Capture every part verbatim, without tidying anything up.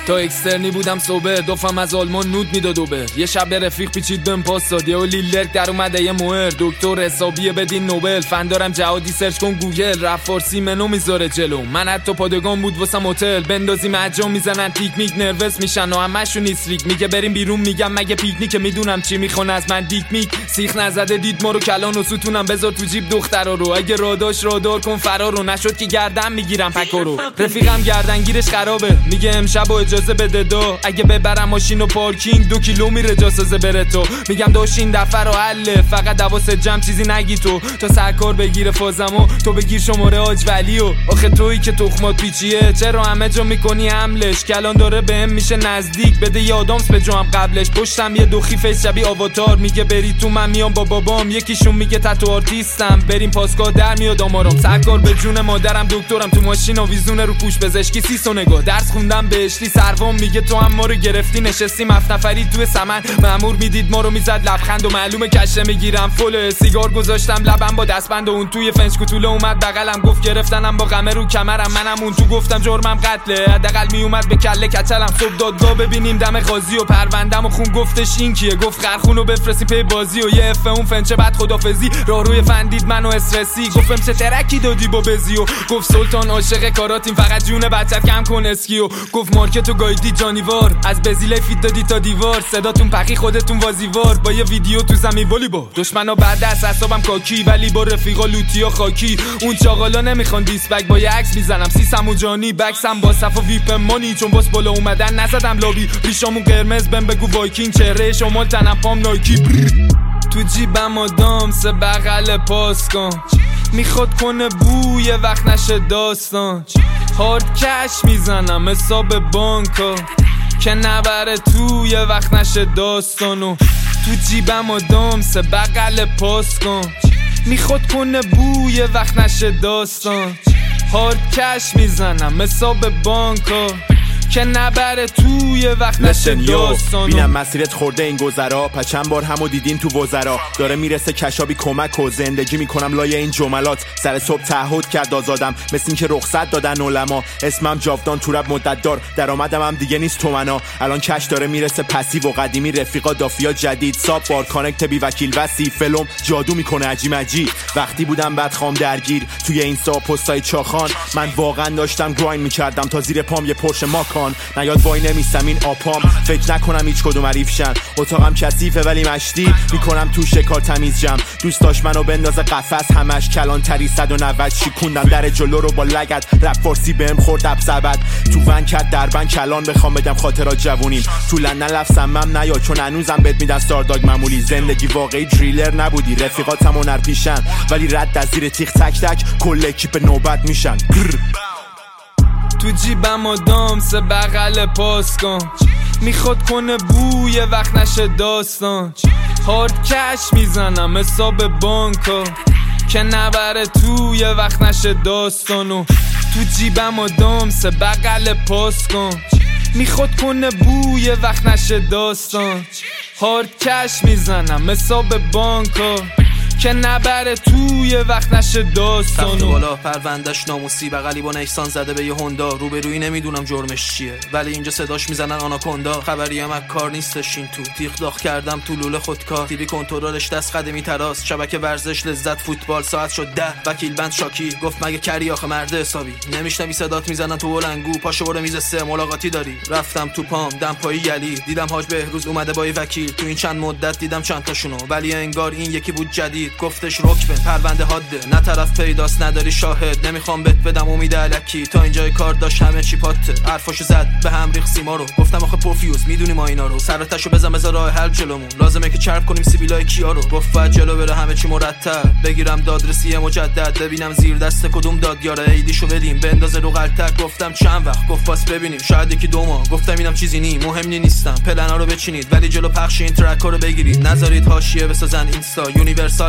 تا اکسترنی بودم صبح دوفم از آلمان نود میداد و به یه شب رفیق پیچید بهم پاس داد یه لیلرک در اومده یه موهر دکتر حسابیه بدین نوبل فن دارم جهادی سرچ کن گوگل رپ فارسی منو میذاره جلو من حتی پادگان بود واسم هتل بندازیم اجام میزنن تیک میک نروس میشن و همشون استریک میگه بریم بیرون میگم مگه پیکنیک میدونم چی میخونه از من دیک میک سیخ نزده دید ما رو کلان و ستونم بذار تو جیب دخترا رو اگه راداش رادار کن فرارو نشد که گردن میگیرم پکا رو رفیقم گردنگیرش خرابه میگه امشب اجازه بده دو اگه ببرم ماشین و پارکینگ دو کیلو میره جاسازه بره تو میگم داشین دفعه رو حله فقط دواست جمع چیزی نگی تو تا سرکار بگیره فازمو تو بگیر شماره آج ولیو آخه تویی که تخمات پیچیه چرا همه جا میکنی حملش کلان داره بهم میشه نزدیک بده یادامس به جام قبلش پشتم یه دوخی فیس شبیه آواتار میگه بری تو من میام با بابام یکیشون میگه تتو آرتیستم بریم پاسگاه در میاد آمارم سرکار به جون مادرم دکترم تو ماشین آویزونه رو پوش پزشکی سیس و نگاه درس خوندم بهشتی سروام میگه تو هم ما رو گرفتی نشستیم هفت نفری توی سمن مأمور میدید ما رو میزد لبخند و معلومه کشه میگیرم فل سیگار گذاشتم لبم با دستبند و اون توی فنج کوتوله اومد بغلم گفت گرفتنم با قمه رو کمرم منم اون تو گفتم جرمم قتله حداقل میومد به کله کچلم صبح دادگاه ببینیم دم قاضی و پروندم و خون گفتش این کیه گفت خرخونو بفرستی پی بازی و یه اف اون فنچه بعد خدافظی راه روی فندید منو استرسی گفتم چه ترکی دادی با بزیو گفت سلطان عاشق کاراتیم فقط جون بچت کم کن اسکیو گفت مارکتو گایدی جانیوار از بزیله فیت دادی تا دیوار صداتون پخی خودتون وازیوار با یه ویدیو تو زمین والیبال دشمنا بعد از حسابم کاکی ولی با رفیقا لوتی و خاکی اون چاقالا نمیخوان دیس بک با یه عکس میزنم سیسم و جانی بکسم با صف و ویپ مانی چون باس بالا اومدن نزدم لابی ریشامون قرمز بهم بگو وایکینگ چهره شمال تنم پام نایکی تو جیبم آدام سه بغل پاس کن میخواد کنه بوی وقت نشه داستان هارد کش میزنم حساب بانکا که نبره توی وقت نشه داستانو تو جیبم آدام سه بغل پاس کن میخواد کنه بوی وقت نشه داستان هارد کش میزنم حساب بانکا که نبره توی وقت نشه داستانو بینم مسیرت خورده این گذرا پس چند بار همو دیدین تو وزرا داره میرسه کشابی کمک و زندگی میکنم لای این جملات سر صبح تعهد کرد آزادم مثل این که رخصت دادن علما اسمم جاودان تو رب مدت دار درآمدم هم دیگه نیست تومنا الان کش داره میرسه پسیو و قدیمی رفیقا دافیا جدید ساب بار کانکت بی وکیل وسی فلم جادو میکنه عجی مجی وقتی بودم بعد خام درگیر توی اینستا پستای چاخان من واقعا داشتم گراین میکردم تا زیر پام یه پرش ماکان نیاد وای نمیستم این آپام فکر نکنم هیچ کدوم عریفشن اتاقم کثیفه ولی مشتی میکنم تو شکار تمیز جم دوست داشت منو بندازه قفس همش کلان تری صد و نود شیکوندم در جلو رو با لگد رپ فارسی بهم خورد اب زبد تو ون کرد دربن کلان بخوام بدم خاطرات جوونیم تو لندن لفظم مم نیا چون هنوزم بهت میدن سارداگ معمولی زندگی واقعی دریلر نبودی رفیقاتم هنر پیشن ولی رد از زیر تیغ تک تک کل اکیپ نوبت میشن تو جیبم آدام سه بغل پاس کن میخواد کنه بوی وقت نشه داستان هارد کش میزنم حساب بانکا که نبره توی وقت نشه داستانو تو جیبم آدام سه بغل پاس کن میخواد کنه بوی وقت نشه داستان هارد کش میزنم حساب بانکا که نبره توی وقت نشه داستانو تخت بالا پروندش ناموسی بغلی با نیسان زده به یه هوندا روبروی نمیدونم جرمش چیه ولی اینجا صداش میزنن آناکوندا خبری هم کار نیستش این تو تیغ داغ کردم تو لوله خودکار تیوی کنترلش دست قدمی تراس شبکه ورزش لذت فوتبال ساعت شد ده وکیل بند شاکی گفت مگه کری آخه مرد حسابی نمیشنوی صدات میزنن تو بلنگو پاشو برو میز سه ملاقاتی داری رفتم تو پام دمپایی یلی دیدم حاج بهروز اومده با وکیل تو این چند مدت دیدم چند تاشونو ولی انگار این یکی بود جدید گفتش رکبه پرونده حاده نه طرف پیداست نداری شاهد نمیخوام بهت بدم امید الکی تا اینجای کار داشت همه چی پاته حرفاشو زد به هم ریخ سیما رو گفتم آخه پوفیوز میدونی ما اینا رو سرتاشو بزن بذار راه حل جلومون لازمه که چرب کنیم سیبیلای کیا رو گفت باید جلو بره همه چی مرتب بگیرم دادرسی مجدد ببینم زیر دست کدوم دادیاره ایدیشو بدیم بندازه رو غلطک گفتم چند وقت گفت باس ببینیم شاید یکی دو ماه گفتم اینم چیزی نی مهم نی نیستم پلنا رو بچینید ولی جلو پخش این ترک رو بگیرید نذارید حاشیه بسازن اینستا یونیورسال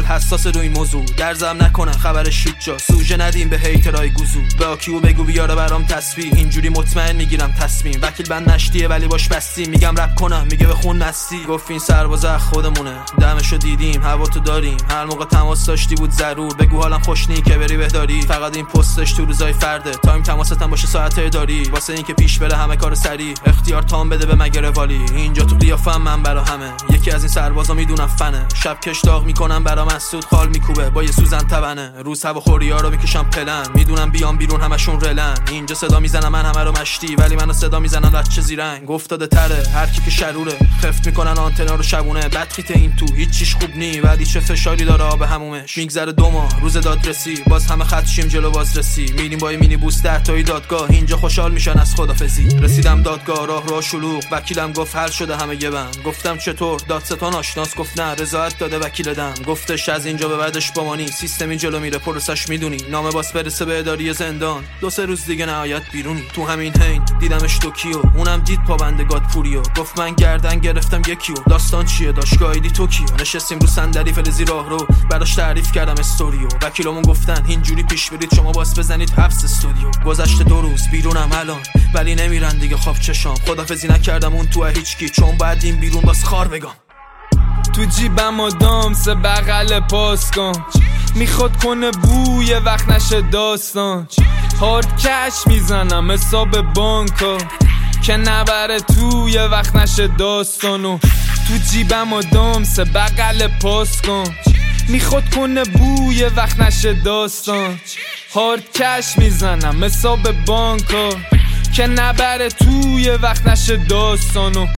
حساس روی موضوع، درزم نکنن خبرش هیچ جا، سوژه ندیم به هیترای گوزو. به آکیو بگو بیاره برام تسبیح، اینجوری مطمئن میگیرم تصمیم. وکیل بند نشتیه ولی باش بستی، میگم رپ کنم میگه بخون نستی. گفت این سرباز خودمونه، دمشو دیدیم هوا تو داریم، هر موقع تماس داشتی بود ضرور بگو حالم خوش نی که بری بهداری. فقط این پستش تو روزای فرده، تایم تماستم باشه ساعت داری، واسه اینکه پیش بره همه کار سری. اختیار تام بده به مگر والی، اینجا تو قیافم من برا همه. یکی از این سربازا میدونم فنه، شب کش داغ میکنم برا مسعود، خال میکوبه با یه سوزن تبنه. روز هوا خوریا رو میکشم پلن، میدونم بیام بیرون همشون رلن. اینجا صدا میزنم من همه رو مشتی، ولی منو صدا میزنن لچه زیرنگ. افتاده تره هر کی که شروره، خفت میکنن آنتنا رو شبونه. بدخیت این تو هیچ چیش خوب نی، ولی چه فشاری داره آب همومش. میگذره دو ماه روز دادرسی، باز همه خط شیم جلو بازرسی. میریم با مینی بوس ده تایی دادگاه، اینجا خوشحال میشن از خدافظی. رسیدم دادگاه راه راه شلوغ، وکیلم گفت حل شده همه یه بند. گفتم چطور دادستان آشناس؟ گفت نه رضایت داده وکیل دم. گفتش از اینجا به بعدش با مانی، سیستمی جلو میره پروسش میدونی. نامه باس برسه به اداری زندان، دو سه روز دیگه نهایت بیرونی. تو همین هین دیدمش توکیو، اونم دید پابندگات پوریو. گفت من گردن گرفتم یکیو، داستان چیه داش گایدی توکیو. نشستیم رو صندلی فلزی راه رو، براش تعریف کردم استوریو. وکیلامون گفتن اینجوری پیش برید شما باس بزنید حبس استودیو. گذشته دو روز بیرونم الان، ولی نمیرن دیگه خواب چشام. خدافظی نکردم اون تو هیچکی، چون بعد این بیرون باز خار بگم. تو جیبم آدام سه بغل پاس کن، میخواد کنه بوی وقت نشه داستان. هارد کش میزنم حساب بانکا، که نبره توی وقت نشه داستانو. تو جیبم آدام سه بغل پاس کن، میخواد کنه بوی وقت نشه داستان. هارد کش میزنم حساب بانکا، که نبره توی وقت نشه داستانو.